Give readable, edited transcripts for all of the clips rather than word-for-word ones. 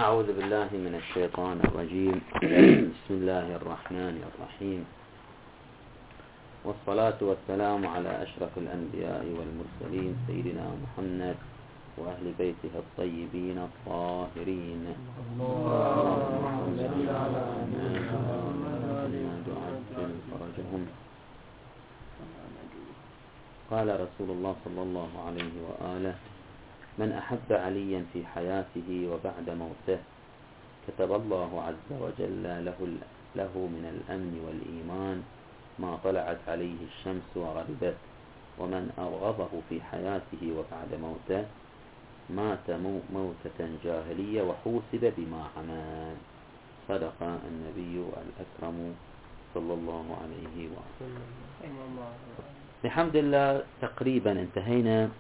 أعوذ بالله من الشيطان الرجيم. بسم الله الرحمن الرحيم، والصلاة والسلام على أشرف الأنبياء والمرسلين سيدنا محمد وأهل بيته الطيبين الطاهرين. اللهم صل على محمد وعجل فرجهم. قال رسول الله صلى الله عليه وآله: من أحب عليا في حياته وبعد موته كتب الله عز وجل له من الأمن والإيمان ما طلعت عليه الشمس وغربت، ومن أبغضه في حياته وبعد موته مات موتة جاهلية وحوسب بما عمل. صدق النبي الأكرم صلى الله عليه وسلم. بحمد الله تقريبا انتهينا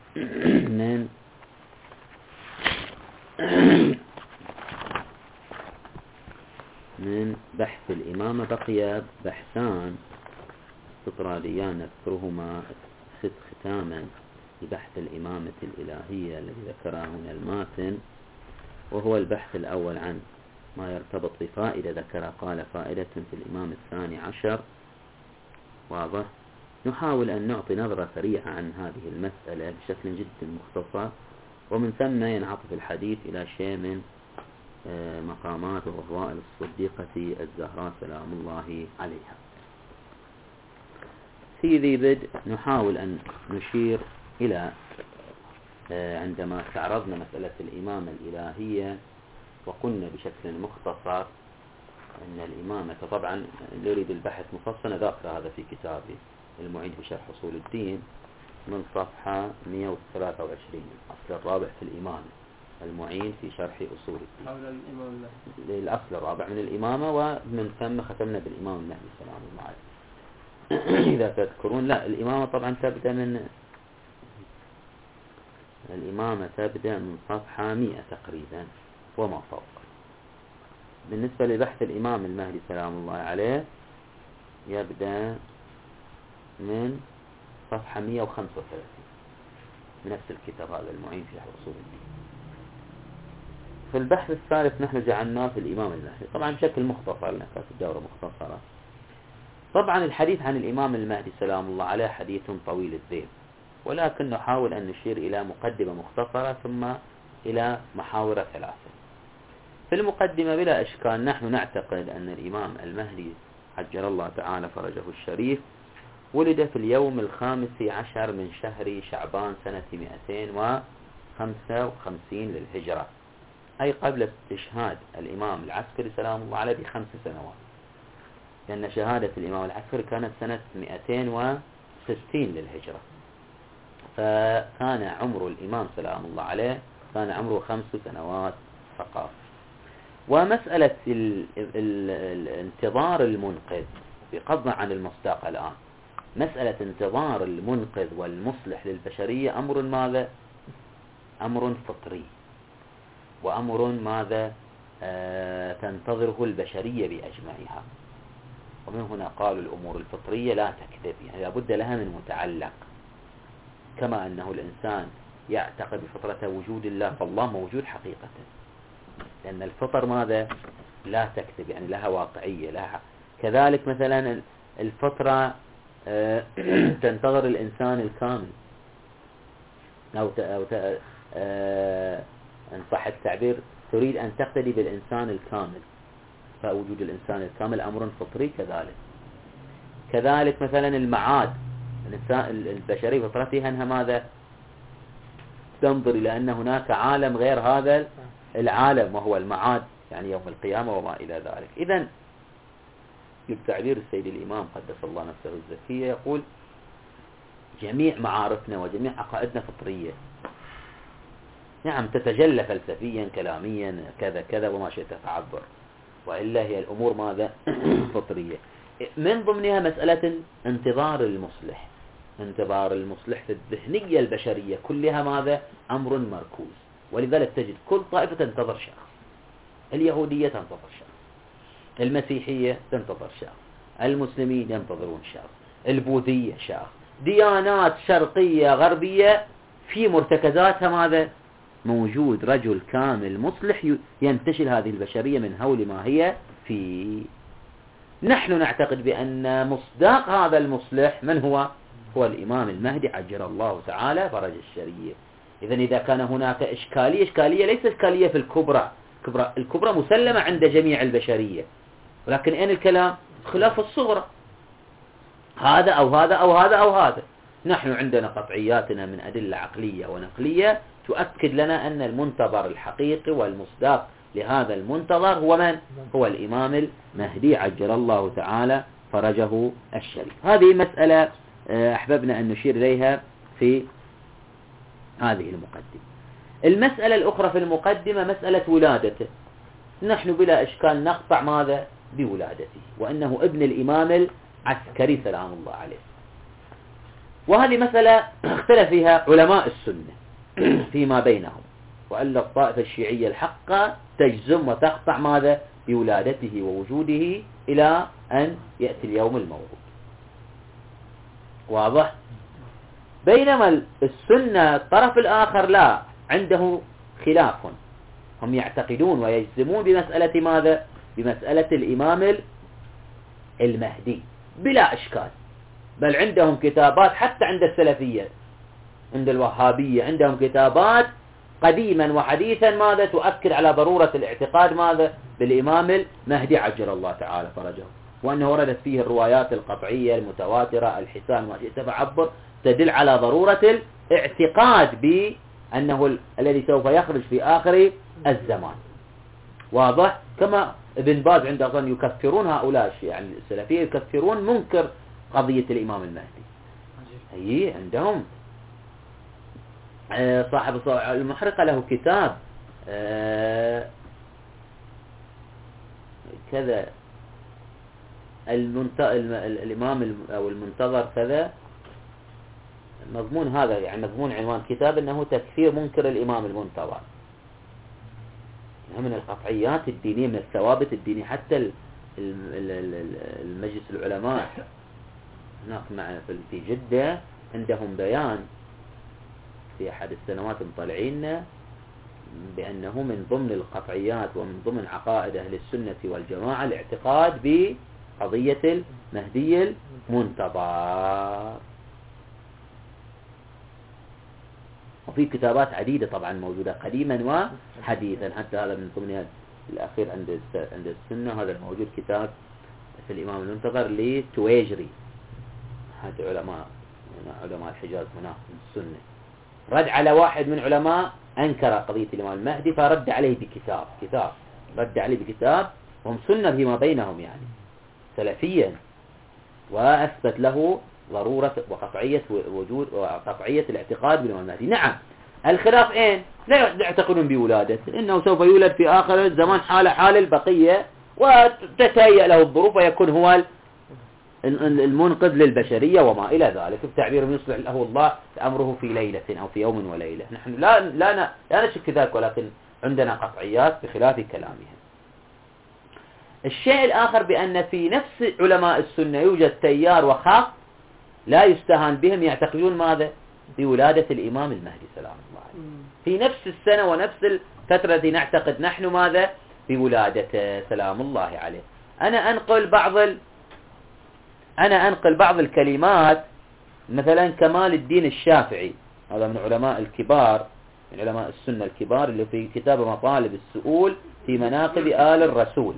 من بحث الإمامة. بقي بحثان استطراديان نذكرهما ختاما لبحث الإمامة الإلهية الذي ذكره هنا الماتن، وهو البحث الأول عن ما يرتبط بفائدة ذكر. قال: فائدة في الإمام الثاني عشر. واضح. نحاول أن نعطي نظرة سريعة عن هذه المسألة بشكل جدا مختصر، ومن ثم ينعطف الحديث إلى شيء من مقامات وفضائل الصديقة الزهراء سلام الله عليها. في ذي بدء نحاول أن نشير إلى عندما استعرضنا مسألة الإمامة الإلهية وقلنا بشكل مختصر أن الإمامة طبعا نريد البحث مفصلا ذكر هذا في كتابي المعين في شرح أصول الدين من صفحة 123، الأصل الرابع في الإمامة، المعين في شرح أصول الدين، حول الإمام المهدي، الأصل الرابع من الإمامة، ومن ثم ختمنا بالإمام المهدي سلام الله عليه. إذا تذكرون، لا، الإمامة طبعا تبدأ من صفحة 100 تقريبا وما فوق. بالنسبة لبحث الإمام المهدي سلام الله عليه يبدأ من صفحة 135 من نفس الكتاب هذا المعين في أصول الدين. في البحث الثالث نحن جعلناه في الإمام المهدي طبعا بشكل مختصر لأن كانت الدورة مختصرة. طبعا الحديث عن الإمام المهدي سلام الله عليه حديث طويل الذيل، ولكن نحاول أن نشير إلى مقدمة مختصرة ثم إلى محاور ثلاثة. في المقدمة بلا إشكال نحن نعتقد أن الإمام المهدي عجل الله تعالى فرجه الشريف ولد في اليوم 15 من شهر شعبان سنة 255 للهجرة، أي قبل استشهاد الإمام العسكري سلام الله عليه ب5 سنوات، لأن شهادة الإمام العسكري كانت سنة 260 للهجرة، فكان عمر الإمام سلام الله عليه كان عمره 5 سنوات فقط. ومسألة الانتظار المنقذ بغض عن المصداق الآن، مسألة انتظار المنقذ والمصلح للبشرية أمر ماذا؟ أمر فطري، وأمر ماذا؟ تنتظره البشرية بأجمعها. ومن هنا قالوا الأمور الفطرية لا تكذب، يعني لابد لها من متعلق، كما أنه الإنسان يعتقد بفطرة وجود الله، فالله موجود حقيقة، لأن الفطر ماذا؟ لا تكذب، يعني لها واقعية لها. كذلك مثلا الفطرة تنتظر الإنسان الكامل، أو إن صح التعبير تريد أن تقتدي بالإنسان الكامل، فوجود الإنسان الكامل أمر فطري. كذلك مثلا المعاد، البشرية فطرتها أنها ماذا؟ تنظر إلى أن هناك عالم غير هذا العالم وهو المعاد، يعني يوم القيامة وما إلى ذلك. إذن بالتعبير السيد الإمام قدس الله نفسه الزكية يقول: جميع معارفنا وجميع عقائدنا فطرية، نعم تتجلى فلسفيا كلاميا كذا كذا وما شئت تعبر، وإلا هي الأمور ماذا؟ فطرية. من ضمنها مسألة انتظار المصلح. انتظار المصلح في الذهنية البشرية كلها ماذا؟ أمر مركوز، ولذلك تجد كل طائفة تنتظر شخص. اليهودية تنتظر شخص، المسيحية تنتظر شخص، المسلمين ينتظرون شخص، البوذية شخص، ديانات شرقية غربية في مرتكزاتها ماذا؟ موجود رجل كامل مصلح ينتشل هذه البشرية من هول ما هي فيه. نحن نعتقد بأن مصداق هذا المصلح من هو؟ هو الإمام المهدي عجل الله تعالى فرج الشريف. إذا كان هناك إشكالية ليست إشكالية في الكبرى مسلمة عند جميع البشرية، ولكن أين الكلام؟ خلاف الصغرى، هذا أو هذا أو هذا أو هذا. نحن عندنا قطعياتنا من أدلة عقلية ونقلية تؤكد لنا أن المنتظر الحقيقي والمصداق لهذا المنتظر هو من؟ هو الإمام المهدي عجل الله تعالى فرجه الشريف. هذه مسألة أحببنا أن نشير إليها في هذه المقدمة. المسألة الأخرى في المقدمة مسألة ولادته. نحن بلا إشكال نقطع ماذا؟ بولادته، وأنه ابن الإمام العسكري سلام الله عليه. وهذه مسألة اختلف فيها علماء السنة فيما بينهم، وأن الطائفة الشيعية الحقة تجزم وتقطع ماذا؟ بولادته ووجوده إلى أن يأتي اليوم الموعود. واضح؟ بينما السنة الطرف الآخر لا، عنده خلاف، هم يعتقدون ويجزمون بمسألة ماذا؟ بمسألة الإمام المهدي بلا إشكال، بل عندهم كتابات حتى عند السلفية، عند الوهابية عندهم كتابات قديما وحديثا ماذا؟ تؤكد على ضرورة الاعتقاد ماذا؟ بالإمام المهدي عجل الله تعالى فرجه، وأنه وردت فيه الروايات القطعية المتواترة الحسان ما شئت فعبر تدل على ضرورة الاعتقاد بأنه الذي سوف يخرج في آخر الزمان. واضح؟ كما ابن باز عند أظن يكفرون هؤلاء يعني السلفية، يكفرون منكر قضية الإمام المهدي. أي عندهم صاحب المحرقة له كتاب كذا الإمام أو المنتظر كذا، مضمون هذا يعني مضمون عنوان كتاب أنه تكفير منكر الإمام المنتظر. من القطعيات الدينية، من الثوابت الدينية. حتى المجلس العلماء هناك في جدة عندهم بيان في أحد السنوات مطلعين بأنه من ضمن القطعيات ومن ضمن عقائد أهل السنة والجماعة الاعتقاد بقضية المهدي المنتظر. وفي كتابات عديدة طبعا موجودة قديما وحديثا، حتى هذا من ضمنها الأخير عند السنة، هذا الموجود كتاب في الإمام المنتظر لتويجري، هذا علماء الحجاز هناك من السنة، رد على واحد من علماء أنكر قضية الإمام المهدي فرد عليه بكتاب رد عليه بكتاب، وهم سنة فيما بينهم يعني سلفيا، وأثبت له ضرورة وقطعية وجود وقطعية الاعتقاد بالإمام المهدي. نعم الخلاف أين؟ لا يعتقدون بولادته، إنه سوف يولد في آخر الزمان حال البقية وتتهيأ له الظروف ويكون هو المنقذ للبشرية وما إلى ذلك، التعبير يصلح له الله أمره في ليلة أو في يوم وليلة. نحن لا نشك ذلك، ولكن عندنا قطعيات بخلاف كلامهم. الشيء الآخر بأن في نفس علماء السنة يوجد تيار وخاص لا يستهان بهم يعتقدون ماذا؟ بولادة الإمام المهدي سلام الله عليه في نفس السنة ونفس الفترة التي نعتقد نحن ماذا؟ بولادته سلام الله عليه. أنا أنقل بعض الكلمات، مثلا كمال الدين الشافعي، هذا من علماء الكبار من علماء السنة الكبار، اللي في كتاب مطالب السؤول في مناقب آل الرسول،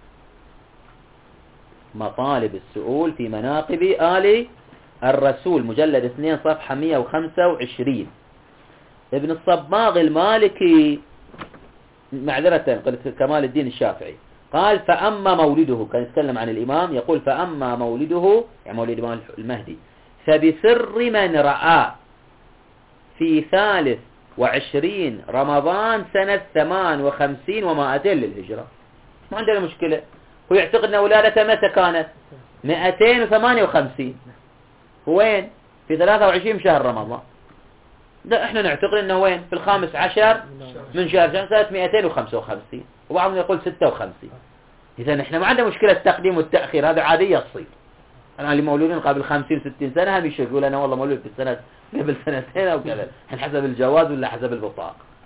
مطالب السؤول في مناقب آل الرسول مجلد 2 صفحة 125. ابن الصباغ المالكي معذرة قلت كمال الدين الشافعي قال فأما مولده، كان يتكلم عن الإمام، يقول فأما مولده يعني مولد الإمام المهدي فبسر من رأى في 23 رمضان سنة 58 و200 للهجرة. ما عندنا مشكلة، هو يعتقد أن ولادته متى كانت 258 وين؟ في 23 شهر رمضان. لا احنا نعتقد انه وين؟ في 15 من شهر سنة 255، وبعضهم يقول 56. اذا احنا ما عندنا مشكلة التقديم والتأخير، هذا عادية تصير. انا اللي مولودين قبل 50 60 سنة هم يقول انا والله مولود في السنة قبل سنتين او كذا، حسب الجواز ولا حسب البطاقة.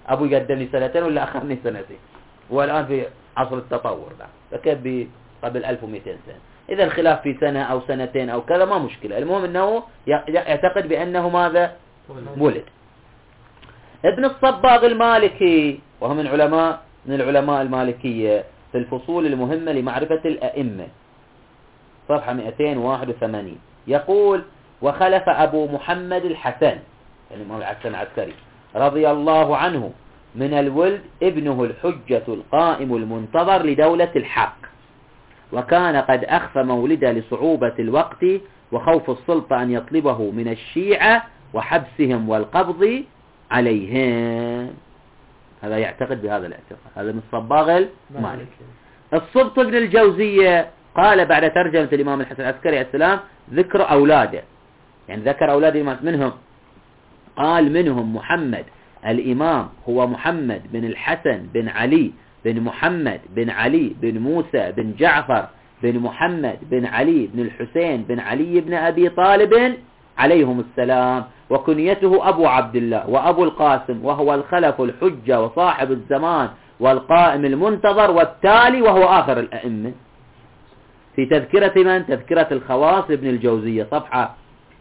أبوي قدمني سنتين ولا أخرني سنتين، والآن في عصر التطور فكيف قبل 1200 سنة؟ إذا الخلاف في سنة أو سنتين أو كذا ما مشكلة، المهم أنه يعتقد بأنه ماذا؟ ولد. ابن الصباغ المالكي وهو من العلماء المالكية، في الفصول المهمة لمعرفة الأئمة صفحة 281 يقول: وخلف أبو محمد الحسن، يعني الإمام الحسن العسكري رضي الله عنه، من الولد ابنه الحجة القائم المنتظر لدولة الحق، وكان قد أخفى مولده لصعوبة الوقت وخوف السلطة أن يطلبه من الشيعة وحبسهم والقبض عليهم. هذا يعتقد بهذا الاعتقاد، هذا من الصباغ المالكي. السبط بن الجوزية قال بعد ترجمة الإمام الحسن العسكري عليه السلام ذكر أولاده، يعني ذكر أولاده منهم، قال منهم محمد الإمام هو محمد بن الحسن بن علي بن محمد بن علي بن موسى بن جعفر بن محمد بن علي بن الحسين بن علي بن أبي طالب عليهم السلام، وكنيته أبو عبد الله وأبو القاسم، وهو الخلف الحجة وصاحب الزمان والقائم المنتظر والتالي، وهو آخر الأئمة. في تذكرة من؟ تذكرة الخواص ابن الجوزية صفحة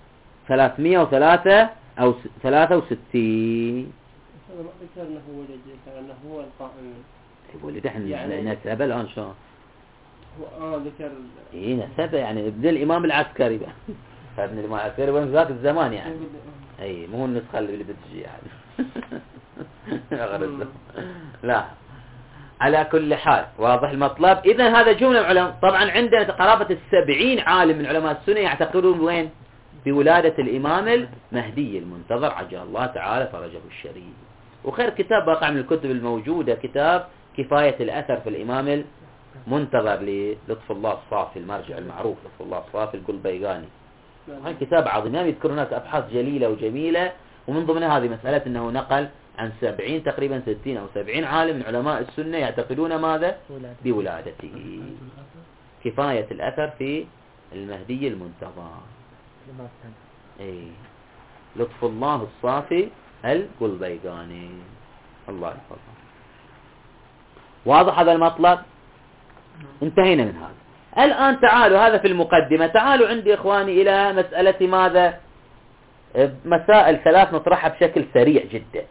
303 أو 63. هذا ما ذكر أنه ولد، أنه هو القائم. ولد احنا نسبه الآن شلون؟ هو ذكر. إيه نسبه يعني ابن الإمام العسكري بقى. ابن الإمام العسكري وين ذاك الزمان يعني. أي مو النسخة اللي بتجي يعني. لا على كل حال واضح المطلب. إذا هذا جملة علماء. طبعا عندنا قرابة 70 عالم من علماء السنة يعتقدون وين؟ بولادة الإمام المهدي المنتظر عجل الله تعالى فرجه الشريف. وخير كتاب واقع من الكتب الموجودة كتاب كفاية الأثر في الإمام المنتظر للطف الله الصافي، المرجع المعروف لطف الله الصافي القلبيغاني. هذا كتاب عظيم، يعني يذكر هناك أبحاث جليلة وجميلة، ومن ضمنها هذه مسألة أنه نقل عن 70 تقريبا 60 أو 70 عالم من علماء السنة يعتقدون ماذا؟ بولادته. كفاية الأثر في المهدي المنتظر. اي لطف الله الصافي القلبيغاني الله يحفظه. واضح هذا المطلب؟ انتهينا من هذا. الآن تعالوا، هذا في المقدمة، تعالوا عندي إخواني إلى مسألة ماذا؟ مسائل 3 نطرحها بشكل سريع جدا.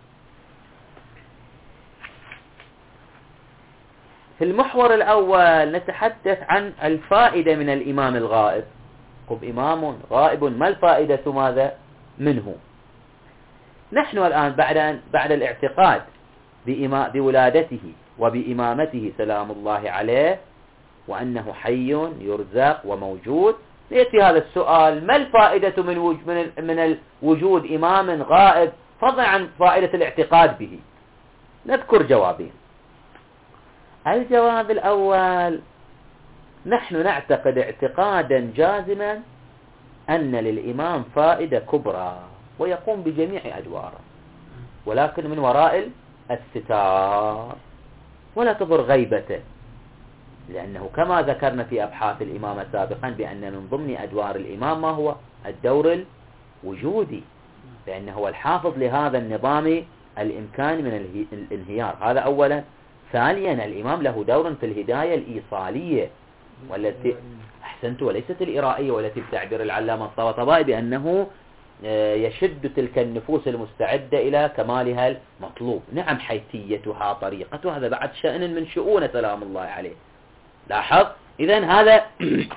في المحور الأول نتحدث عن الفائدة من الإمام الغائب. طب إمام غائب ما الفائدة ماذا منه؟ نحن الآن بعد الاعتقاد بولادته وبإمامته سلام الله عليه وأنه حي يرزق وموجود، يأتي هذا السؤال: ما الفائدة من الوجود إمام غائب فضلا عن فائدة الاعتقاد به؟ نذكر جوابين. الجواب الأول: نحن نعتقد اعتقادا جازما أن للإمام فائدة كبرى ويقوم بجميع أدواره، ولكن من وراء الستار ولا تظهر غيبته، لأنه كما ذكرنا في أبحاث الإمامة سابقا بأن من ضمن أدوار الإمام ما هو الدور الوجودي، لأنه هو الحافظ لهذا النظام الإمكاني من الانهيار. هذا أولا. ثانيا الإمام له دور في الهداية الإيصالية والتي أحسنت وليست الإرائية، والتي بتعبير العلامة الطباطبائي بأنه يشد تلك النفوس المستعدة إلى كمالها المطلوب. نعم حيثيتها طريقتها هذا بعد شأن من شؤون سلام الله عليه. لاحظ إذن هذا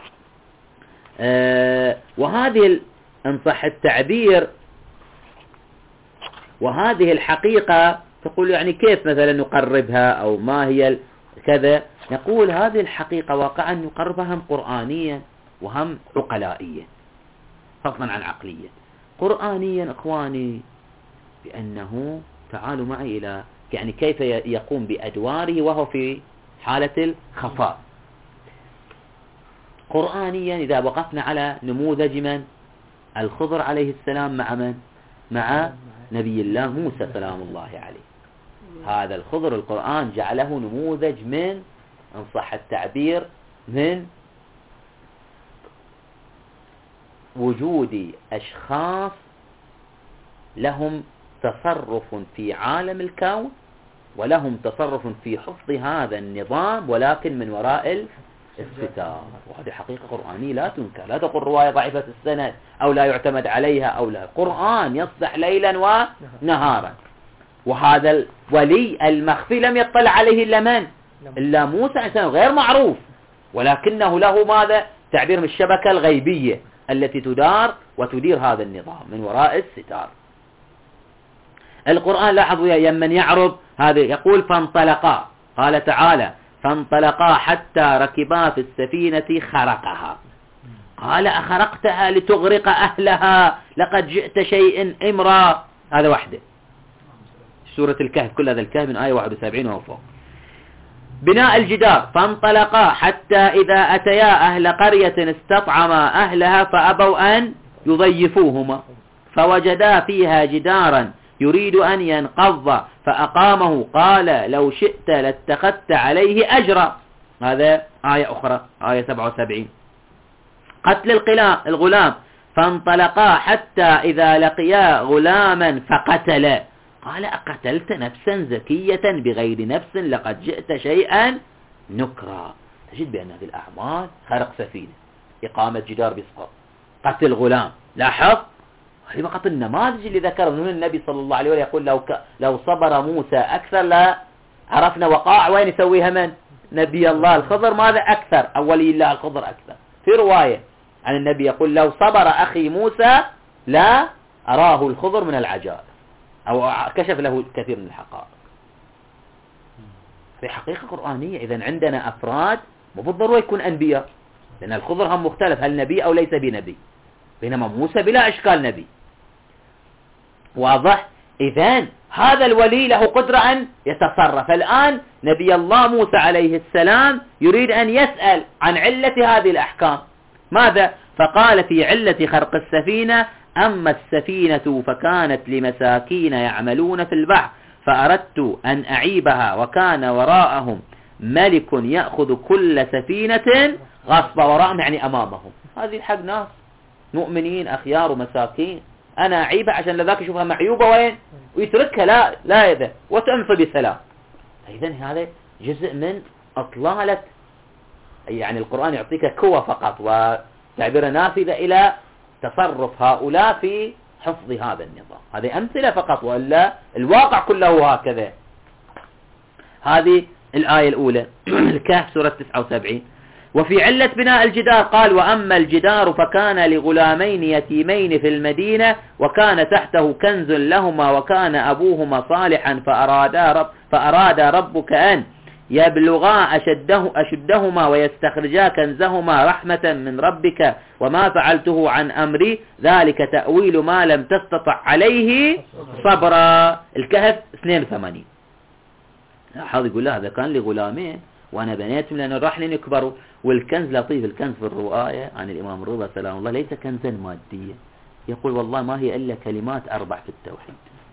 وهذه إن صح التعبير وهذه الحقيقة تقول يعني كيف مثلا نقربها أو ما هي كذا؟ نقول هذه الحقيقة واقعا نقربها هم قرآنيا وهم عقلائيا فضلا عن عقليا. قرآنيا إخواني بأنه تعالوا معي إلى يعني كيف يقوم بأدواره وهو في حالة الخفاء. قرآنيا إذا وقفنا على نموذج من؟ الخضر عليه السلام مع من؟ مع نبي الله موسى سلام الله عليه. هذا الخضر القرآن جعله نموذج من إن صح التعبير من وجود أشخاص لهم تصرف في عالم الكون، ولهم تصرف في حفظ هذا النظام، ولكن من وراء الستار. وهذه حقيقة قرآنية لا تنكر. لا تقول رواية ضعيفة السند أو لا يعتمد عليها أو لا. القرآن يصدح ليلا ونهارا. وهذا الولي المخفي لم يطلع عليه إلا من؟ إلا موسى إنسان غير معروف، ولكنه له ماذا؟ تعبير من الشبكة الغيبية التي تدار وتدير هذا النظام من وراء الستار. القرآن لاحظوا يا من يعرض هذا يقول فانطلقا، قال تعالى فانطلقا حتى ركبا في السفينة خرقها. قال أخرقتها لتغرق أهلها لقد جئت شيء إمرا. هذا واحدة سورة الكهف، كل هذا الكهف من آية 71 وفوق. بناء الجدار فانطلقا حتى إذا أتيا أهل قرية استطعما أهلها فأبوا أن يضيفوهما فوجدا فيها جدارا يريد أن ينقض فأقامه قال لو شئت لاتخذت عليه أجرا. هذا آية أخرى آية 77. قتل الغلام فانطلقا حتى إذا لقيا غلاما فقتلا. قال أقتلت نفسا زكية بغير نفس لقد جئت شيئا نكرا. تجد بأن هذه الأعمال خرق سفينة، إقامة جدار بيسقط، قتل غلام. لاحظ هذه فقط النماذج اللي ذكر من النبي صلى الله عليه وسلم. يقول لو صبر موسى أكثر لا عرفنا وقاع وين يسويها من؟ نبي الله الخضر ماذا أكثر أو ولي الله الخضر أكثر. في رواية عن النبي يقول لو صبر أخي موسى لا أراه الخضر من العجائب أو كشف له كثير من الحقائق. في حقيقة قرآنية. إذن عندنا أفراد مو بالضرورة يكون أنبياء، لأن الخضر هم مختلف هل نبي أو ليس بنبي، بينما موسى بلا إشكال نبي. واضح؟ إذن هذا الولي له قدرة أن يتصرف. الآن نبي الله موسى عليه السلام يريد أن يسأل عن علة هذه الأحكام. ماذا؟ فقال في علة خرق السفينة أما السفينة فكانت لمساكين يعملون في البحر فأردت أن أعيبها وكان وراءهم ملك يأخذ كل سفينة غصبا. وراءهم يعني أمامهم. هذه الحق ناس مؤمنين أخيار ومساكين، أنا أعيبها عشان لذاك يشوفها معيوبة وين ويتركها لا يده وتنفي بسلام. إذن هذا جزء من أطلالة، يعني القرآن يعطيك قوة فقط وتعبير نافذة إلى تصرف هؤلاء في حفظ هذا النظام. هذه أمثلة فقط، وإلا الواقع كله هكذا. هذه الآية الأولى الكهف سورة 79. وفي علة بناء الجدار قال وأما الجدار فكان لغلامين يتيمين في المدينة وكان تحته كنز لهما وكان أبوهما صالحا فأراد ربك أن يبلغا أشدهما ويستخرجا كنزهما رحمة من ربك وما فعلته عن أمري ذلك تأويل ما لم تستطع عليه صبرا. الكهف 82. لاحظ يقول له هذا كان لغلامين وأنا بنيتهم لأن راح لين يكبروا. والكنز لطيف، الكنز في الرواية عن الإمام الرضا سلام الله ليس كنزا ماديا، يقول والله ما هي إلا كلمات 4 في التوحيد.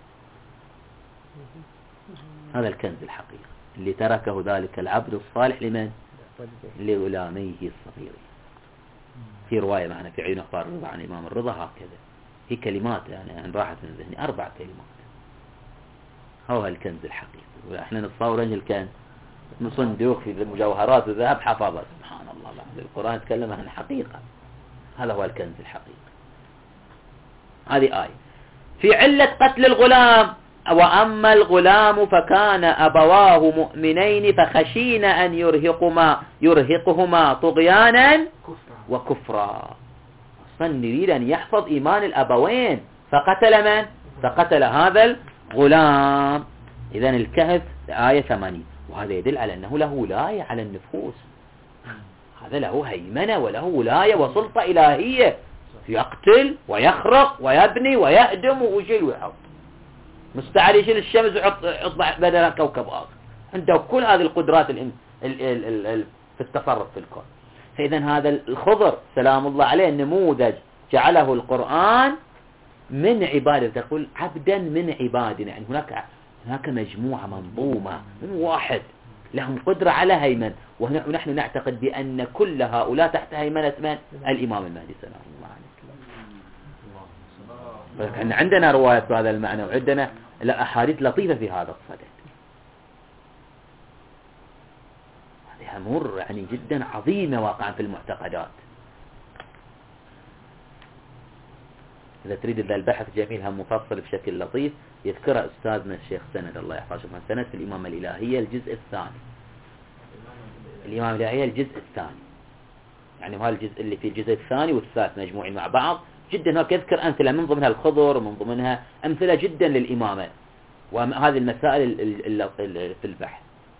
هذا الكنز الحقيقي اللي تركه ذلك العبد الصالح لمن؟ لغلاميه الصغيرين. في رواية معنا في عيون أخبار الرضا عن الإمام الرضا هكذا، هي كلمات يعني راحت من ذهني 4 كلمات. هو الكنز الحقيقي. وإحنا نتصور أن الكنز من صندوق في المجوهرات وذهب حفظه. سبحان الله، القرآن يتكلم عن حقيقة. هذا هو الكنز الحقيقي. هذه آية. في علة قتل الغلام وأما الغلام فكان أبواه مؤمنين فخشينا أن يرهقهما طغيانا وكفرا. أصلا نريد أن يحفظ إيمان الأبوين فقتل من؟ فقتل هذا الغلام. إذن الكهف آية 80. وهذا يدل على أنه له ولاية على النفوس. هذا له هيمنة وله ولاية وسلطة إلهية، يقتل ويخرق ويبني ويهدم ويشيل ويحط. مستعد يشيل الشمس ويحط بدل كوكب آخر. عنده كل هذه القدرات في التصرف في الكون. فإذا هذا الخضر سلام الله عليه نموذج جعله القرآن من عبادة، تقول عبدا من عبادنا. يعني هناك مجموعة منظومة من واحد لهم قدرة على هيمن، ونحن نعتقد بأن كل هؤلاء تحت هيمنة من؟ الإمام المهدي سلام الله عليه. ولكن عندنا روايات بهذا المعنى، وعندنا أحاديث لطيفة في هذا الصدد. هذه أمور يعني جدا عظيمة واقعا في المعتقدات. إذا تريد ذا البحث جميل هم مفصل بشكل لطيف يذكره أستاذنا الشيخ سند الله يحفظه، سند في الإمامة الإلهية الجزء الثاني. الإمامة الإلهية الجزء الثاني، يعني هذا الجزء اللي في الجزء الثاني والثالث مجموعين مع بعض جدا. هناك يذكر أمثلة من ضمنها الخضر ومن ضمنها أمثلة جدا للإمامة وهذه المسائل في البحث.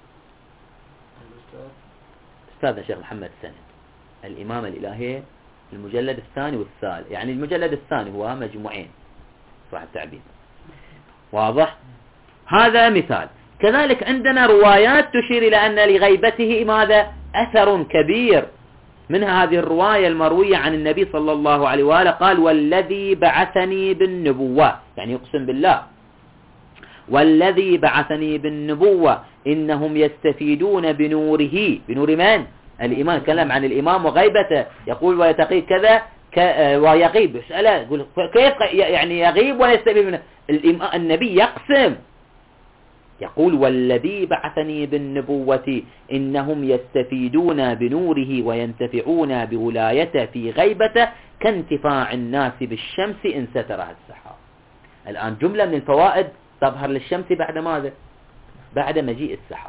أستاذنا الشيخ محمد سند الإمامة الإلهية المجلد الثاني والثالث، يعني المجلد الثاني هو مجموعين صح التعبير واضح. هذا مثال. كذلك عندنا روايات تشير إلى أن لغيبته ماذا أثر كبير، منها هذه الرواية المروية عن النبي صلى الله عليه وآله قال والذي بعثني بالنبوة، يعني يقسم بالله والذي بعثني بالنبوة إنهم يستفيدون بنوره. بنور من؟ الإمام. كلام عن الإمام وغيبته، يقول ويتقي كذا ويغيب. يسأله يقول كيف يعني يغيب ويستفيد منه؟ النبي يقسم يقول والذي بعثني بالنبوة إنهم يستفيدون بنوره وينتفعون بولايته في غيبته كانتفاع الناس بالشمس إن سترها السحاب. الآن جملة من الفوائد تظهر للشمس بعد ماذا؟ بعد مجيء السحاب.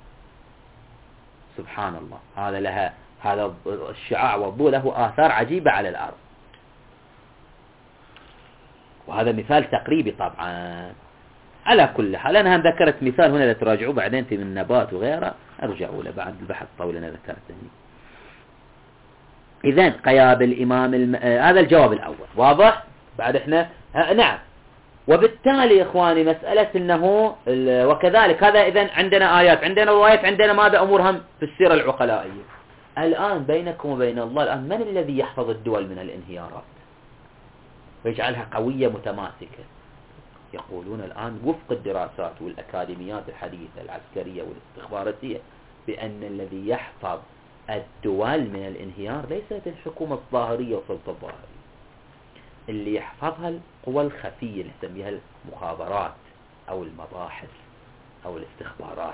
سبحان الله. هذا الشعاع والضوء له آثار عجيبة على الأرض، وهذا مثال تقريبي طبعا. على كل حال أنا ذكرت مثال هنا لتراجعوا بعدين في من النبات وغيره، أرجعوا له بعد البحث طول أنا ذكرته. إذن قياب الإمام هذا الجواب الأول واضح. بعد إحنا نعم. وبالتالي إخواني مسألة أنه وكذلك هذا إذن عندنا آيات عندنا روايات عندنا ماذا أمورهم في السيرة العقلائية. الآن بينكم وبين الله الآن من الذي يحفظ الدول من الانهيارات ويجعلها قوية متماسكة؟ يقولون الآن وفق الدراسات والأكاديميات الحديثة العسكرية والاستخباراتية بأن الذي يحفظ الدول من الانهيار ليست الحكومة الظاهرية والسلطة الظاهرية، اللي يحفظها القوى الخفية اللي نسميها المخابرات أو المباحث أو الاستخبارات،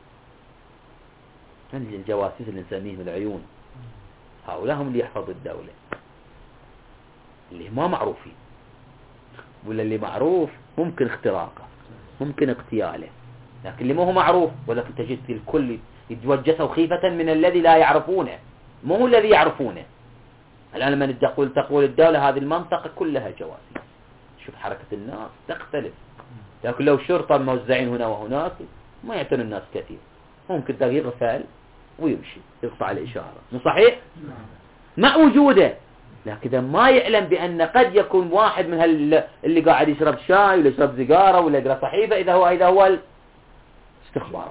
الجواسيس اللي نسميهم العيون. هؤلاء هم اللي يحفظوا الدولة، اللي ما معروفين، ولا اللي معروف ممكن اختراقه ممكن اغتياله، لكن اللي ما هو معروف ولكن تجد الكل يتوجسوا خيفة من الذي لا يعرفونه، مو هو الذي يعرفونه. الآن لما تقول الدولة هذه المنطقة كلها جواسيس، شوف حركة الناس تختلف. لكن لو شرطة موزعين هنا وهناك ما يعتنوا الناس كثير، ممكن تغيير يغفل ويمشي يقطع الإشارة. مو صحيح؟ مع وجوده. لكن إذا ما يعلم بأن قد يكون واحد من اللي قاعد يشرب شاي ولا يشرب سيجارة ولا يقرأ صحيفة إذا هو الاستخبارات.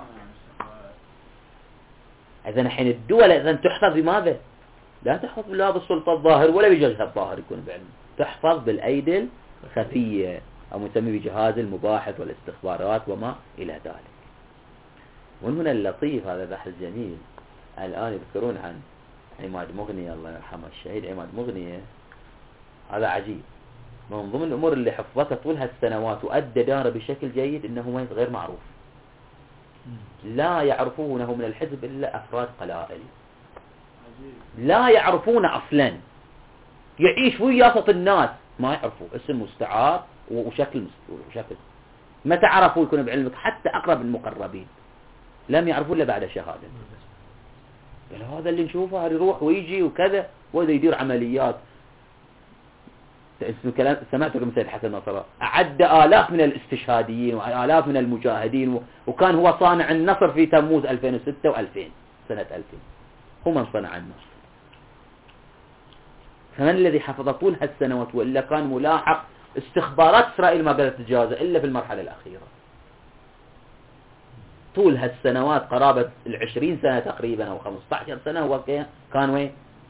إذن حين الدول إذن تحفظ بماذا؟ لا تحفظ لا بالسلطة الظاهر ولا بجهاز الظاهر يكون بعلم، تحفظ بالأيدي الخفية أو مسمى بجهاز المباحث والاستخبارات وما إلى ذلك. ومن هنا اللطيف هذا بحث جميل. الآن يذكرون عن عماد مغنية الله يرحمه الشهيد عماد مغنية، هذا عجيب. من ضمن الأمور اللي حفظتها طول هالسنوات وأدى داره بشكل جيد إنه غير معروف، لا يعرفونه من الحزب إلا أفراد قلائل، لا يعرفون أصلا، يعيش وياسط الناس ما يعرفوا اسم مستعار وشكل متى عرفوا يكون بعلمك حتى أقرب المقربين لم يعرفوا إلا بعد شهادة. قال هذا اللي نشوفه يروح ويجي وكذا وإذا يدير عمليات. سمعت من سيد حسن نصر أعد آلاف من الاستشهاديين وآلاف من المجاهدين، وكان هو صانع النصر في تموز 2006 و2000 سنة 2000 هو من صنع النصر. فمن الذي حفظ طول هالسنوات؟ وإلا كان ملاحق استخبارات إسرائيل ما قدرت تتجاوزه إلا في المرحلة الأخيرة. طول هالسنوات قرابة 20 سنة تقريبا أو 15 سنة هو كان وين؟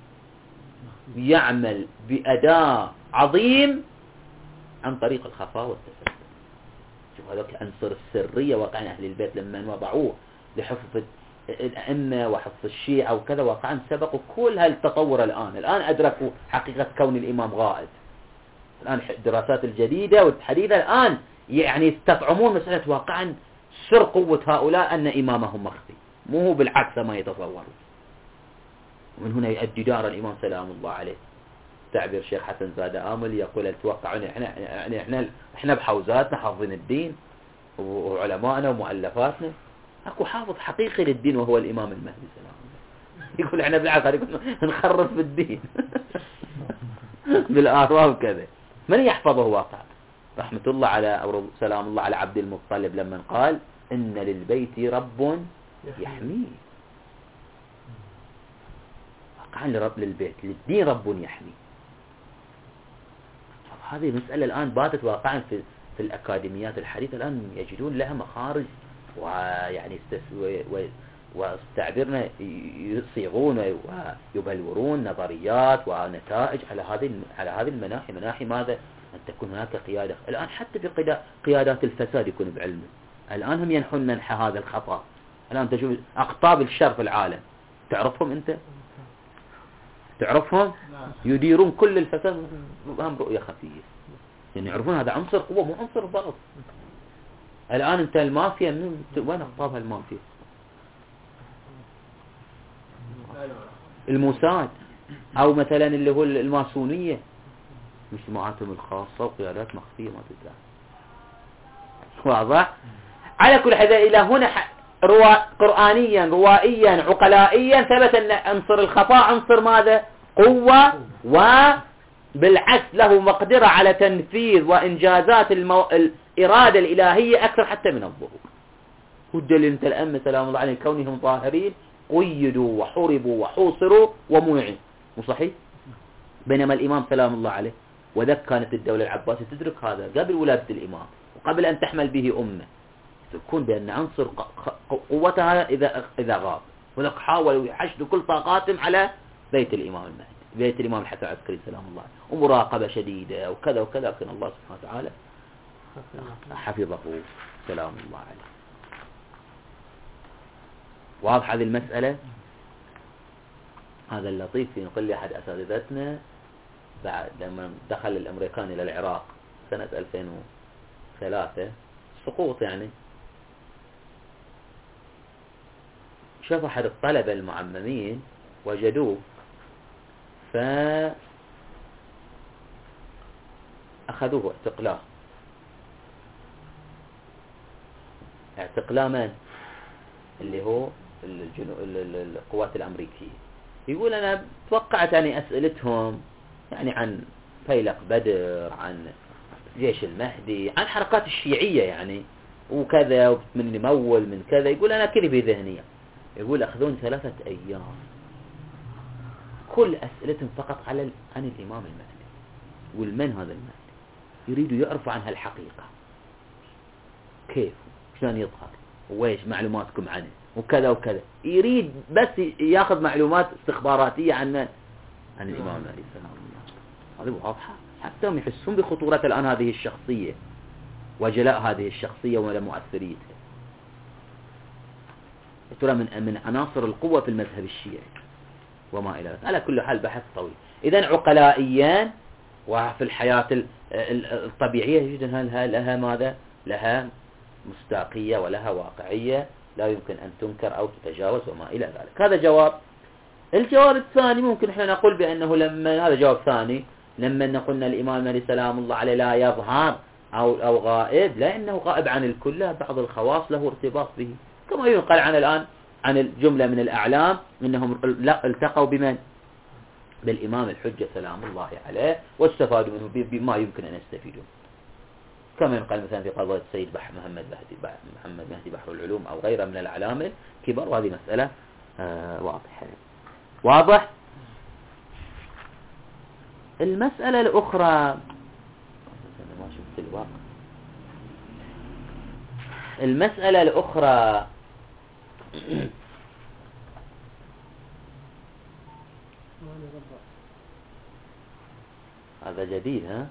يعمل بأداء عظيم عن طريق الخفاء والتسلل. شوف هذوك أنصر السرية واقعا أهل البيت لما وضعوه لحفظ الأئمة وحفظ الشيعة وكذا واقعا سبقوا كل هالتطور. الآن أدركوا حقيقة كون الإمام غائب، الآن الدراسات الجديدة والحديثة الآن يعني يستطعمون مسألة واقعا سر قوة هؤلاء أن إمامهم مخفي، مو بالعكس ما يتصورون. ومن هنا يؤدي دار الإمام سلام الله عليه. تعبير الشيخ حسن زادة آمل يقول اتوقعون احنا بحوزاتنا حافظين الدين وعلمائنا ومؤلفاتنا، اكو حافظ حقيقي للدين وهو الإمام المهدي سلام الله. يقول احنا بالعكس نخرف بالدين بالآراء وكذا. من يحفظه واقع؟ رحمة الله على أو سلام الله على عبد المطلب لما قال إن للبيت رب يحميه. واقعا لرب للبيت للدين رب يحميه. هذه المسألة الآن باتت واقعا في الأكاديميات الحديثة الآن يجدون لها مخارج، ويعني واستعبرنا يصيغون ويبلورون نظريات ونتائج على هذه المناحي. مناحي ماذا؟ أن تكون هناك قيادة. الآن حتى في قيادات الفساد يكون بعلمه. الآن هم ينحون منح هذا الخطأ. الآن تشوف أقطاب الشر في العالم، تعرفهم أنت؟ تعرفهم؟ يديرون كل الفساد بهم رؤية خفية، يعني يعرفون هذا عنصر قوة مو عنصر ضغط. الآن أنت المافيا وين أقطابها المافيا؟ الموساد أو مثلا اللي هو الماسونية، مجتمعاتهم الخاصة وقيادات مخفية ما تدرى. واضح؟ على كل حال إلى هنا قرآنيا روائيا عقلائيا ثبت أن عنصر الخفاء عنصر ماذا؟ قوة، وبالعكس له مقدرة على تنفيذ وإنجازات الإرادة الإلهية أكثر حتى من الظهور. والدليل أنت الأمة سلام الله عليهم كونهم ظاهرين قيدوا وحربوا وحوصروا ومنعوا، مو صحيح؟ بينما الإمام سلام الله عليه وذاك كانت الدولة العباسية تدرك هذا قبل ولادة الإمام وقبل أن تحمل به أمة، تكون بأن عنصر قوتها إذا غاب. ولك حاولوا يحشدوا كل طاقاتهم على بيت الإمام المهدي، بيت الإمام الحسن العسكري سلام الله عليه، ومراقبة شديدة وكذا وكذا، لكن الله سبحانه وتعالى حفظه سلام الله عليه. واضح هذه المسألة؟ هذا اللطيف يقول لي أحد أساتذتنا بعد لما دخل الأمريكان إلى العراق سنة 2003 سقوط يعني، شاف أحد الطلبة المعممين وجدوه فأخذوه اعتقلاه من؟ اللي هو القوات الأمريكية. يقول أنا توقعت يعني أسئلتهم يعني عن فيلق بدر، عن جيش المهدي، عن حركات الشيعية يعني وكذا، من يمول من كذا. يقول أنا كذا بذهنية. يقول أخذون 3 أيام كل أسئلتهم فقط عن الإمام المهدي، والمن هذا المهدي، يريدوا يعرفوا عنها الحقيقة، كيف شلون يظهر وإيش معلوماتكم عنه وكذا وكذا. يريد بس ياخذ معلومات استخباراتية عن الإمام المهدي سلام الله. هذه واضحة، حتى هم يحسون بخطورة الآن هذه الشخصية وجلاء هذه الشخصية ومؤثريتها. ترى من عناصر القوة في المذهب الشيعي وما إلى ذلك. على كل حال بحث طويل. إذن عقلائيا وفي الحياة الطبيعية يجد لها ماذا؟ لها مصداقية ولها واقعية لا يمكن أن تنكر أو تتجاوز وما إلى ذلك. هذا جواب. الجواب الثاني ممكن احنا نقول بأنه هذا جواب ثاني لما نقولنا الإمام المهدي سلام الله عليه لا يظهر أو غائب، لأنه غائب عن الكل، بعض الخواص له ارتباط به، كما ينقل عن الآن عن الجملة من الأعلام أنهم التقوا بمن؟ بالإمام الحجة سلام الله عليه واستفادوا منه بما يمكن أن يستفيدوا، كما ينقل مثلا في قضية السيد محمد مهدي بحر العلوم أو غيره من الأعلام الكبار. وهذه مسألة واضحة. واضح؟ المسألة الأخرى ما شفت الواقع. المسألة الأخرى هذا جديد ها؟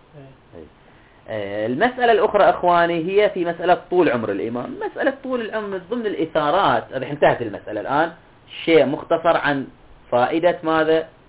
المسألة الأخرى أخواني هي في مسألة طول عمر الإمام. مسألة طول العمر ضمن الإثارات، هذه انتهت المسألة الآن، شيء مختصر عن فائدة ماذا؟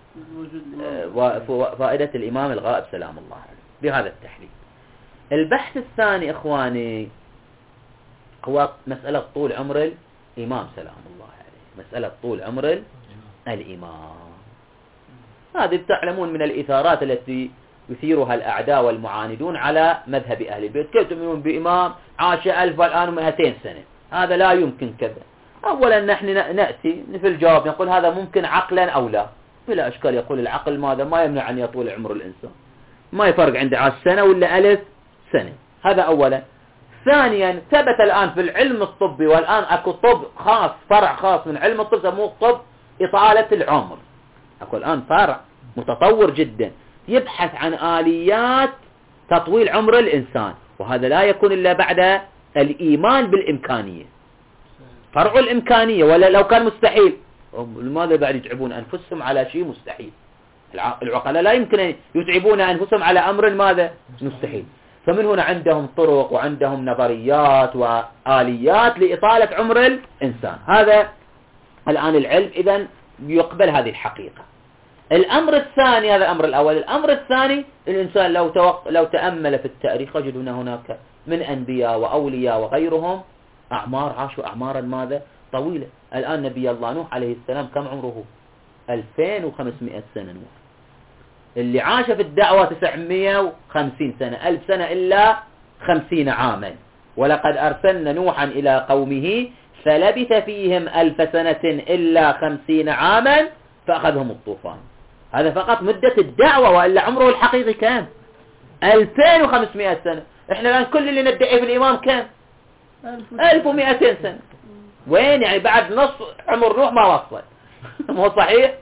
وفائدة الإمام الغائب سلام الله عليه بهذا التحليل. البحث الثاني إخواني هو مسألة طول عمر الإمام سلام الله عليه، مسألة طول عمر الإمام. هذه تعلمون من الإثارات التي يثيرها الأعداء والمعاندون على مذهب أهل البيت. كيف تؤمنون بإمام عاش 1000 والآن 200 سنة؟ هذا لا يمكن كذا. أولا نحن نأتي في الجواب نقول هذا ممكن عقلا أو لا، بلا أشكال. يقول العقل ماذا؟ ما يمنع أن يطول عمر الإنسان، ما يفرق عند عاش سنة ولا 1000 سنة. هذا أولا. ثانيا ثبت الآن في العلم الطبي، والآن أكو طب خاص، فرع خاص من علم الطب سموه طب إطالة العمر. أكو الآن فرع متطور جدا يبحث عن آليات تطويل عمر الإنسان، وهذا لا يكون إلا بعد الإيمان بالإمكانية، فرع الإمكانية. ولا لو كان مستحيل لماذا بعد يتعبون أنفسهم على شيء مستحيل؟ العقلاء لا يمكن أن يتعبون أنفسهم على أمر ماذا؟ مستحيل. فمن هنا عندهم طرق وعندهم نظريات وآليات لإطالة عمر الإنسان. هذا الآن العلم إذن يقبل هذه الحقيقة. الأمر الثاني، هذا الأمر الأول. الأمر الثاني الإنسان لو تأمل في التاريخ يجد أن هناك من أنبياء وأولياء وغيرهم أعمار عاشوا أعمارا ماذا؟ طويلة. الآن نبي الله نوح عليه السلام كم عمره؟ 2500 سنة نوح. اللي عاش في الدعوة 950 سنة، 1000 سنة إلا 50 عاما. ولقد أرسلنا نوحا إلى قومه فلبث فيهم 1000 سنة إلا 50 عاما فأخذهم الطوفان. هذا فقط مدة الدعوة، وإلا عمره الحقيقي كام؟ 2500 سنة. إحنا الآن كل اللي ندعيه بالإمام كام؟ 1200 سنة. وين يعني بعد نص عمر نوح ما وصل. مو صحيح؟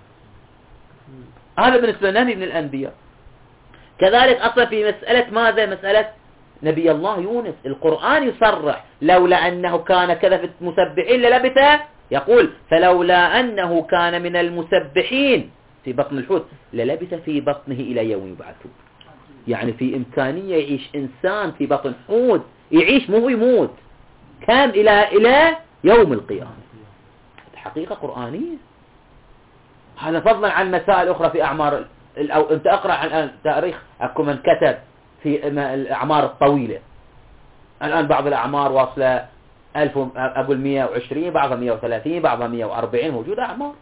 هذا بالنسبة لنا من الأنبياء. كذلك أصلا في مسألة ماذا؟ مسألة نبي الله يونس، القرآن يصرح لولا أنه كان كذا في المسبحين للبث، يقول فلولا أنه كان من المسبحين في بطن الحوت للبث في بطنه إلى يوم يبعثون. يعني في إمكانية يعيش إنسان في بطن حوت، يعيش مو يموت، كان إلى يوم القيامة. حقيقة قرآنية. هذا فضلا عن مسائل أخرى في أعمار أو أنت أقرأ عن تاريخ أكو من كتب في الأعمار الطويلة. الآن بعض الأعمار واصلة 1000 أقول 120، بعضها 130، بعضها 140، موجودة أعمار.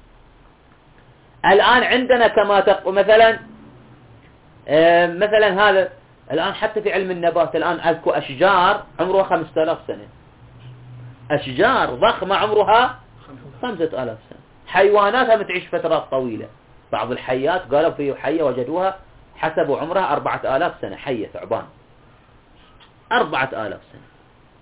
الآن عندنا كما تقول مثلا هذا الآن حتى في علم النبات الآن أكو أشجار عمرها 5000 سنة، أشجار ضخمة عمرها 5000 سنة. حيواناتها متعيش فترات طويلة. بعض الحيات قالوا في حية وجدوها حسبوا عمرها 4000 سنة، حية ثعبان 4000 سنة.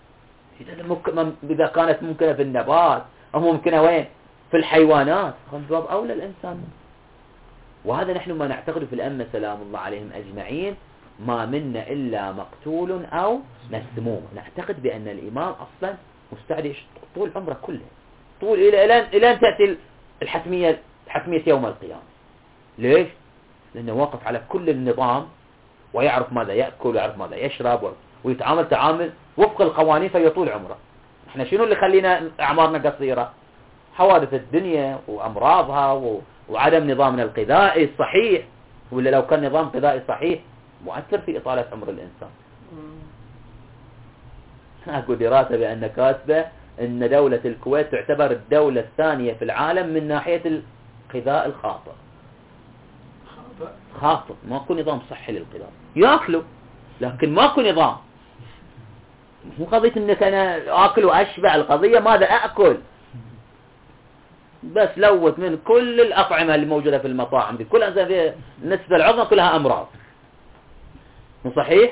إذا كانت ممكنة في النبات أو ممكنة وين؟ في الحيوانات، باب أولى الإنسان. وهذا نحن ما نعتقد في الأمة سلام الله عليهم أجمعين، ما منا إلا مقتول أو مسموم. نعتقد بأن الإمام أصلا مستعد طول عمره كله، طول إلى أن تأتي حتمية يوم القيامة. ليش؟ لأنه واقف على كل النظام، ويعرف ماذا يأكل ويعرف ماذا يشرب، ويتعامل تعامل وفق القوانين فيطول عمره. احنا شنو اللي خلينا أعمارنا قصيرة؟ حوادث الدنيا وأمراضها وعدم نظامنا الغذائي الصحيح. ولا لو كان نظام غذائي صحيح مؤثر في إطالة عمر الإنسان. أكو دراسة بأن كاتبة أن دولة الكويت تعتبر الدولة الثانية في العالم من ناحية الغذاء الخاطئ. خاطئ، ماكو نظام صحي للغذاء. يأكلوا لكن ماكو نظام. مو قضية انك انا اكل واشبع، القضية ماذا اكل. بس لوت من كل الاطعمة اللي موجودة في المطاعم دي كلها فيها النسبة العظمى كلها امراض. مو صحيح؟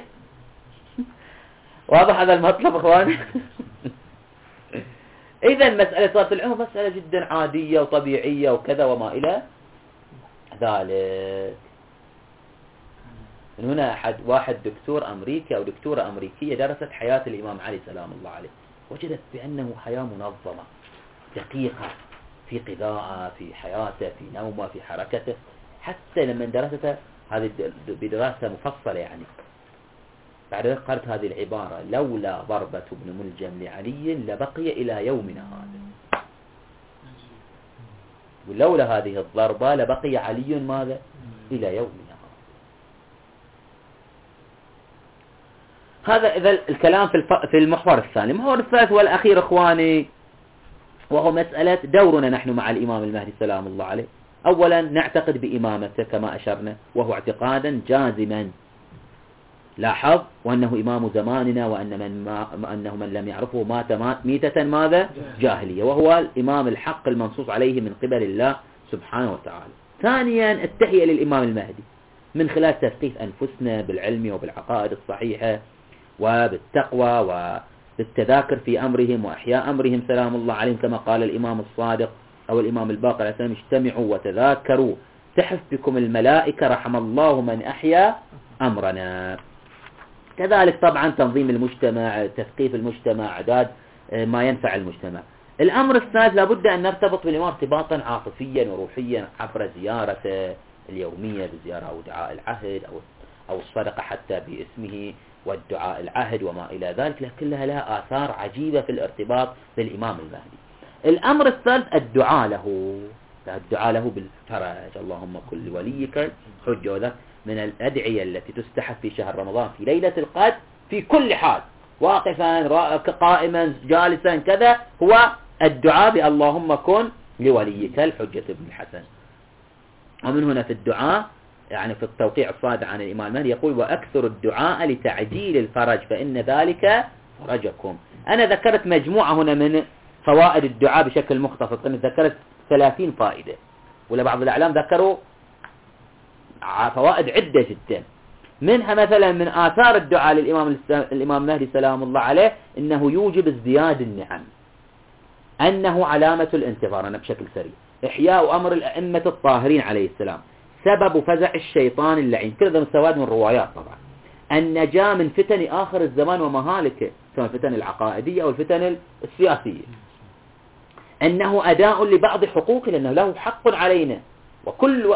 واضح هذا المطلب اخواني؟ اذا مسألة صلاة العمر مسألة جدا عادية وطبيعية وكذا وما الى ذلك. من هنا واحد دكتور أمريكي أو دكتورة أمريكية درست حياة الإمام علي سلام الله عليه، وجدت بأنه حياة منظمة دقيقة في غذائه، في حياته، في نومه، في حركته. حتى لما درستها هذه بدراسة مفصلة يعني بعد ذلك قالت هذه العبارة: لولا ضربة ابن ملجم لعلي لبقي إلى يومنا هذا. ولولا هذه الضربة لبقي علي ماذا إلى يومنا هذا. إذا الكلام في المحور الثاني. المحور الثالث والأخير إخواني، وهو مسألة دورنا نحن مع الإمام المهدي سلام الله عليه. أولا نعتقد بإمامته كما أشرنا، وهو اعتقادا جازما. لاحظ وأنه إمام زماننا، وأنه من لم يعرفه مات ميتة ماذا جاهلية، وهو الإمام الحق المنصوص عليه من قبل الله سبحانه وتعالى. ثانيا التحية للإمام المهدي من خلال تثقيف أنفسنا بالعلم وبالعقائد الصحيحة وبالتقوى وبالتذاكر في أمرهم وأحياء أمرهم سلام الله عليهم، كما قال الإمام الصادق أو الإمام الباقر عليه السلام: اجتمعوا وتذاكروا تحف بكم الملائكة رحم الله من أحيا أمرنا. كذلك طبعا تنظيم المجتمع، تثقيف المجتمع، إعداد ما ينفع المجتمع. الأمر الثالث لابد أن نرتبط بالإمام ارتباطا عاطفيا وروحيا عبر زيارته اليومية بزيارة أو دعاء العهد أو الصدقة حتى باسمه والدعاء العهد وما إلى ذلك، كلها لها آثار عجيبة في الارتباط بالإمام المهدي. الأمر الثالث الدعاء له بالفرج، اللهم كن لوليك حجة. وذلك من الأدعية التي تستحب في شهر رمضان في ليلة القدر في كل حال، واقفا قائما جالسا كذا، هو الدعاء بأللهم كن لوليك الحجة بن الحسن. ومن هنا في الدعاء يعني في التوقيع الصادر عن الإمام المهدي يقول: وأكثر الدعاء لتعجيل الفرج فإن ذلك فرجكم. أنا ذكرت مجموعة هنا من فوائد الدعاء بشكل مختصر، ذكرت 30 فائدة، ولا بعض الأعلام ذكروا فوائد عدة جدا. منها مثلا من آثار الدعاء للإمام المهدي سلام الله عليه إنه يوجب ازدياد النعم، أنه علامة الانتظار. أنا بشكل سريع: إحياء أمر الأئمة الطاهرين عليه السلام، سبب فزع الشيطان اللعين. كل هذا مستواد من الروايات طبعا. النجاة من فتن آخر الزمان ومهالكه، سواء الفتن العقائدية أو الفتن السياسية. أنه أداء لبعض حقوقه، لأنه له حق علينا، وكل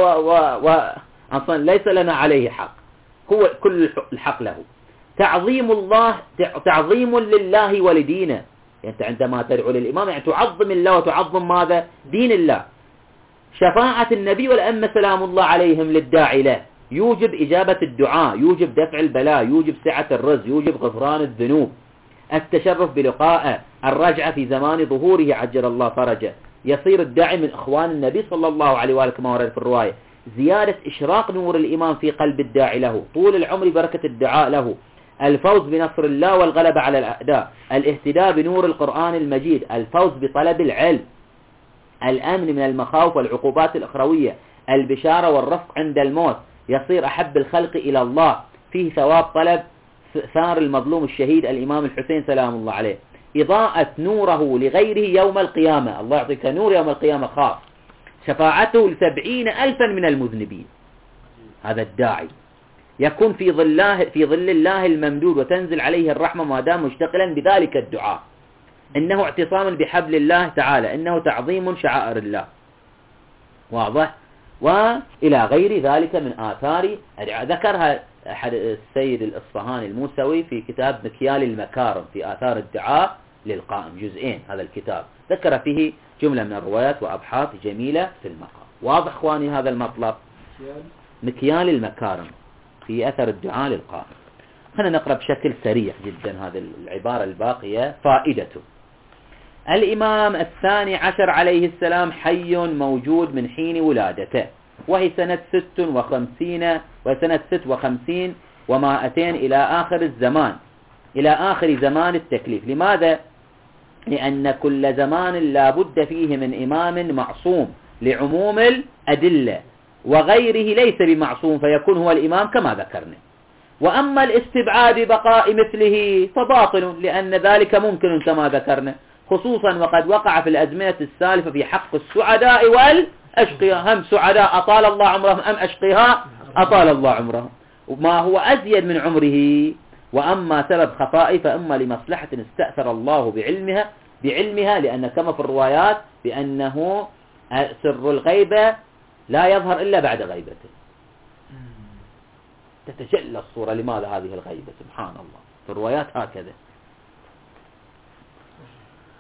أصلا ليس لنا عليه حق، هو كل الحق له. تعظيم الله، تعظيم لله ولدينه. يعني أنت عندما تدعو للإمام يعني تعظم الله وتعظم ماذا؟ دين الله. شفاعة النبي والأئمة سلام الله عليهم للداعي له، يوجب إجابة الدعاء، يوجب دفع البلاء، يوجب سعة الرزق، يوجب غفران الذنوب. التشرف بلقائه، الرجعة في زمان ظهوره عجل الله فرجه، يصير الداعي من إخوان النبي صلى الله عليه وآله كما ورد في الرواية. زيادة إشراق نور الإمام في قلب الداعي له، طول العمر بركة الدعاء له، الفوز بنصر الله والغلبة على الأعداء، الاهتداء بنور القرآن المجيد، الفوز بطلب العلم، الأمن من المخاوف والعقوبات الأخروية، البشارة والرفق عند الموت، يصير أحب الخلق إلى الله، فيه ثواب طلب ثار المظلوم الشهيد الإمام الحسين سلام الله عليه، إضاءة نوره لغيره يوم القيامة، الله يعطيك نور يوم القيامة خاص، شفاعته ل70,000 من المذنبين. هذا الداعي يكون في ظل الله الممدود، وتنزل عليه الرحمة ما دام مشتغلا بذلك الدعاء. إنه اعتصام بحبل الله تعالى، إنه تعظيم شعائر الله. واضح؟ وإلى غير ذلك من آثار ذكرها أحد السيد الإصفهاني الموسوي في كتاب مكيال المكارم في آثار الدعاء للقائم، جزئين هذا الكتاب، ذكر فيه جملة من الروايات وأبحاث جميلة في المقام. واضح إخواني هذا المطلب؟ مكيال المكارم في أثر الدعاء للقائم. خلينا نقرأ بشكل سريع جدا هذه العبارة الباقية فائدته. الإمام الثاني عشر عليه السلام حي موجود من حين ولادته، وهي سنة 56 و200 إلى آخر الزمان، إلى آخر زمان التكليف. لماذا؟ لأن كل زمان لا بد فيه من إمام معصوم لعموم الأدلة، وغيره ليس بمعصوم فيكون هو الإمام كما ذكرنا. وأما الاستبعاد ببقاء مثله فباطل، لأن ذلك ممكن كما ذكرنا، خصوصا وقد وقع في الأزمنة السالفة في حق السعداء والأشقياء. هم سعداء أطال الله عمرهم، أم أشقياء أطال الله عمرهم، وما هو أزيد من عمره. وأما سبب خطائه فإما لمصلحة استأثر الله بعلمها، لأن كما في الروايات بأنه سر الغيبة لا يظهر إلا بعد غيبته، تتجلى الصورة. لماذا هذه الغيبة؟ سبحان الله، في الروايات هكذا.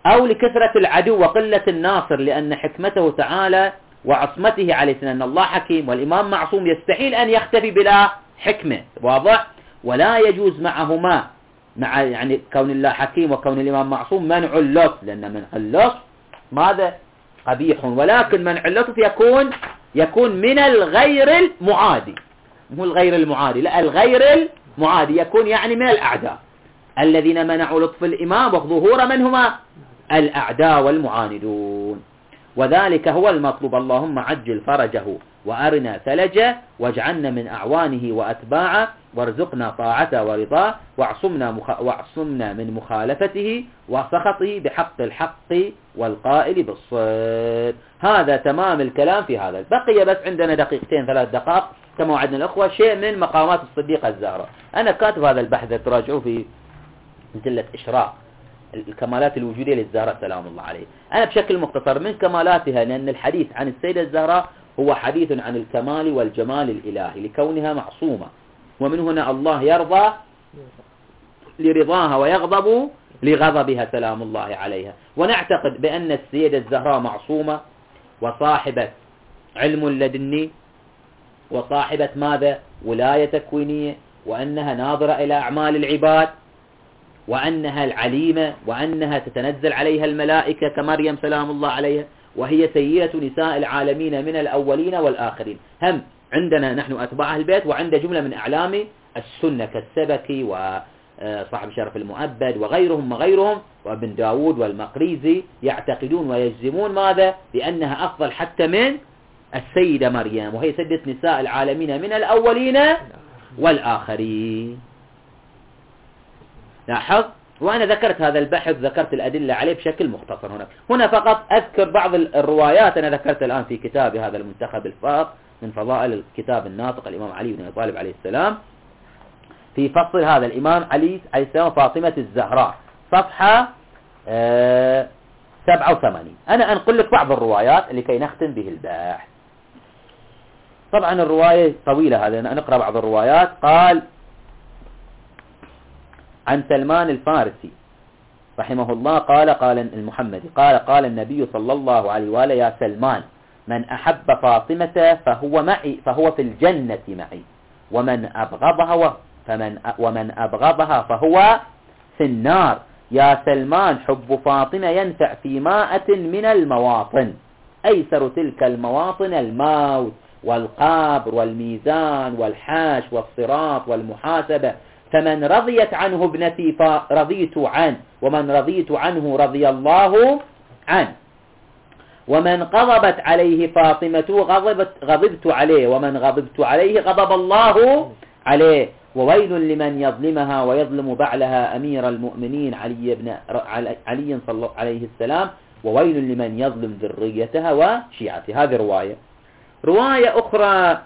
أو لكثرة العدو وقلة الناصر، لأن حكمته تعالى وعصمته عليه السلام أن الله حكيم والإمام معصوم يستحيل أن يختفي بلا حكمة، واضح؟ ولا يجوز معهما، مع يعني كون الله حكيم وكون الإمام معصوم، منع اللطف، لأن منع اللطف ماذا؟ قبيح، ولكن منع اللطف يكون من الغير المعادي، مو الغير المعادي، لا الغير المعادي يكون يعني من الأعداء الذين منعوا لطف الإمام وظهور من هما؟ الأعداء والمعاندون، وذلك هو المطلوب. اللهم عجل فرجه وأرنا ثلجه واجعلنا من أعوانه وأتباعه وارزقنا طاعته ورضاه واعصمنا من مخالفته وسخطه بحق الحق والقائل بالصدق. هذا تمام الكلام في هذا. بقي بس عندنا دقيقتين 3 دقائق كما وعدنا الأخوة شيء من مقامات الصديقة الزهراء. أنا كاتب هذا البحث تراجعوا في مجلة إشراق الكمالات الوجودية للزهراء سلام الله عليه. أنا بشكل مختصر من كمالاتها، لأن الحديث عن السيدة الزهراء هو حديث عن الكمال والجمال الإلهي لكونها معصومة، ومن هنا الله يرضى لرضاها ويغضب لغضبها سلام الله عليها. ونعتقد بأن السيدة الزهراء معصومة وصاحبة علم لدني وصاحبة ماذا؟ ولاية تكوينية، وأنها ناظرة إلى أعمال العباد، وأنها العليمة، وأنها تتنزل عليها الملائكة كمريم سلام الله عليها، وهي سيدة نساء العالمين من الأولين والآخرين. هم عندنا نحن أتباع البيت، وعند جملة من أعلام السنة كالسبكي وصاحب شرف المؤبد وغيرهم وابن داود والمقريزي يعتقدون ويجزمون ماذا؟ بأنها أفضل حتى من السيدة مريم، وهي سيدة نساء العالمين من الأولين والآخرين. لاحظ، وأنا ذكرت هذا البحث، ذكرت الأدلة عليه بشكل مختصر هنا فقط أذكر بعض الروايات. أنا ذكرت الآن في كتابي هذا المنتخب الفاق من فضائل الكتاب الناطق الإمام علي بن أبي طالب عليه السلام، في فصل هذا الإمام علي عليه السلام فاطمة الزهراء صفحة 87. أنا أنقل لك بعض الروايات لكي نختم به البحث. طبعا الرواية طويلة، هذا نقرأ بعض الروايات. قال عن سلمان الفارسي رحمه الله قال المحمدي قال النبي صلى الله عليه وآله: يا سلمان، من أحب فاطمة فهو في الجنة معي، ومن أبغضها فهو في النار. يا سلمان، حب فاطمة ينفع في 100 من المواطن، أيسر تلك المواطن الموت والقبر والميزان والحاش والصراط والمحاسبة. فمن رضيت عنه ابنتي فرضيت عنه، ومن رضيت عنه رضي الله عنه، ومن غضبت عليه فاطمة غضبت عليه، ومن غضبت عليه غضب الله عليه. وويل لمن يظلمها ويظلم بعلها أمير المؤمنين علي صلى الله عليه السلام، وويل لمن يظلم ذريتها وشيعتها. هذه رواية أخرى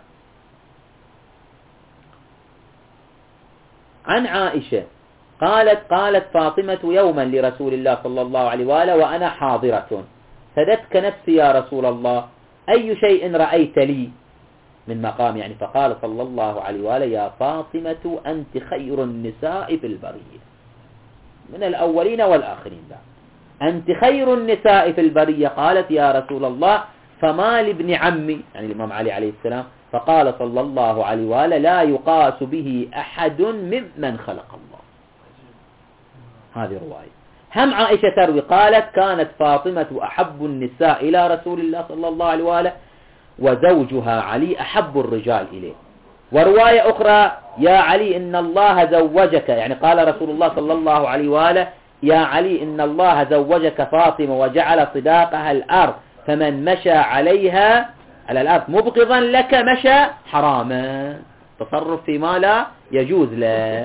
عن عائشة قالت فاطمة يوما لرسول الله صلى الله عليه وآله وأنا حاضرة: فدتك نفسي يا رسول الله، أي شيء رأيت لي من مقام يعني؟ فقال صلى الله عليه وآله: يا فاطمة أنت خير النساء في البرية، من الأولين والآخرين بعد، أنت خير النساء في البرية. قالت: يا رسول الله، فما لابن عمي يعني الإمام علي عليه السلام؟ فقال صلى الله عليه وآله: لا يقاس به أحد ممن خلق الله. هذه رواية. هم عائشة تروي قالت: كانت فاطمة أحب النساء إلى رسول الله صلى الله عليه وآله، وزوجها علي أحب الرجال إليه. ورواية أخرى: يا علي إن الله زوجك، يعني قال رسول الله صلى الله عليه وآله: يا علي إن الله زوجك فاطمة وجعل صداقها الأرض، فمن مشى عليها على الأرض مبغضا لك مشى حراما. تصرف فيما لا يجوز له.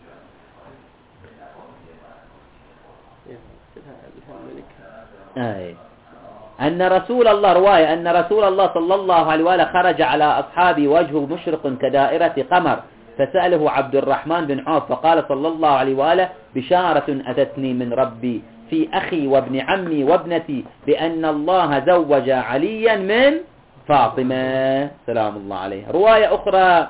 أن رسول الله رواية أن رسول الله صلى الله عليه وآله خرج على أصحابه وجهه مشرق كدائرة قمر، فسأله عبد الرحمن بن عوف فقال صلى الله عليه وآله: بشارة أتتني من ربي في أخي وابن عمي وابنتي بأن الله زوج عليا من فاطمة سلام الله عليها. رواية أخرى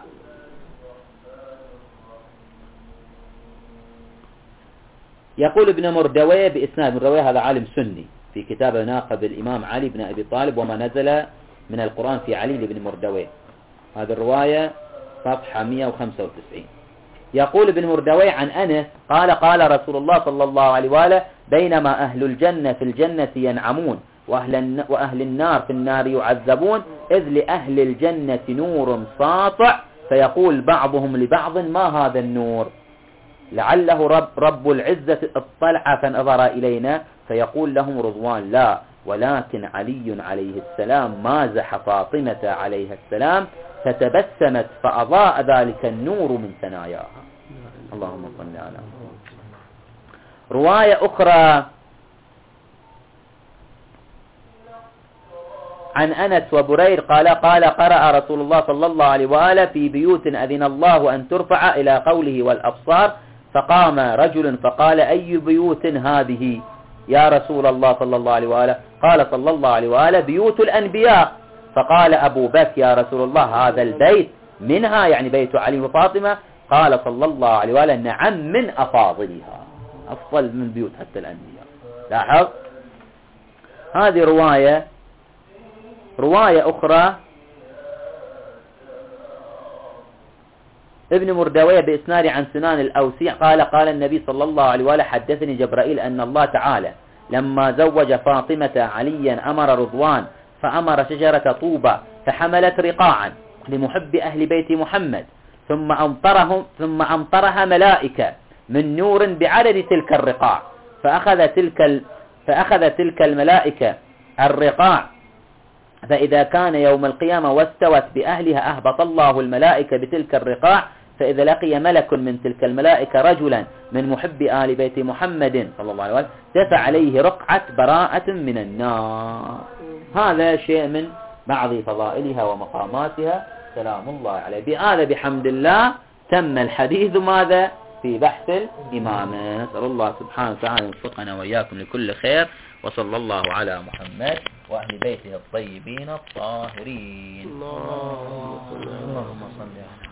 يقول ابن مردويه بإسناد. مردويه هذا عالم سني في كتابه ناقب الإمام علي بن أبي طالب وما نزل من القرآن في علي لابن مردويه، هذه الرواية صفحة 195. يقول ابن مردويه عن أنس قال قال رسول الله صلى الله عليه وآله بينما أهل الجنة في الجنة ينعمون وأهل النار في النار يعذبون إذ لأهل الجنة نور ساطع فيقول بعضهم لبعض ما هذا النور لعله رب العزة اطلع فنظر إلينا فيقول لهم رضوان لا ولكن علي عليه السلام مازح فاطمة عليها السلام فتبسمت فأضاء ذلك النور من ثناياها. اللهم صل على محمد. رواية أخرى عن أنس وبرير قال قرأ رسول الله صلى الله عليه وآله في بيوت أذن الله أن ترفع إلى قوله والأبصار فقام رجل فقال أي بيوت هذه يا رسول الله صلى الله عليه وآله قال صلى الله عليه وآله بيوت الأنبياء فقال أبو بكر يا رسول الله هذا البيت منها يعني بيت علي وفاطمة قال صلى الله عليه وآله نعم من أفاضلها أفضل من بيوت حتى الأنبياء. لاحظ هذه رواية أخرى ابن مردويه بإسناد عن سنان الأوسي قال النبي صلى الله عليه وآله حدثني جبرائيل أن الله تعالى لما زوج فاطمة عليا أمر رضوان فأمر شجرة طوبى فحملت رقاعا لمحب أهل بيت محمد ثم أمطرها ملائكة من نور بعدد تلك الرقاع فأخذ تلك الملائكة الرقاع فإذا كان يوم القيامة واستوت بأهلها أهبط الله الملائكة بتلك الرقاع فإذا لقي ملك من تلك الملائكة رجلا من محب آل بيت محمد صلى الله عليه وسلم دفع عليه رقعة براءة من النار. هذا شيء من بعض فضائلها ومقاماتها سلام الله عليه. بهذا بحمد الله تم الحديث ماذا في بحث الإمام. نسأل الله سبحانه وتعالى يوفقنا وإياكم لكل خير وصلى الله على محمد وأهل بيته الطيبين الطاهرين. اللهم صل على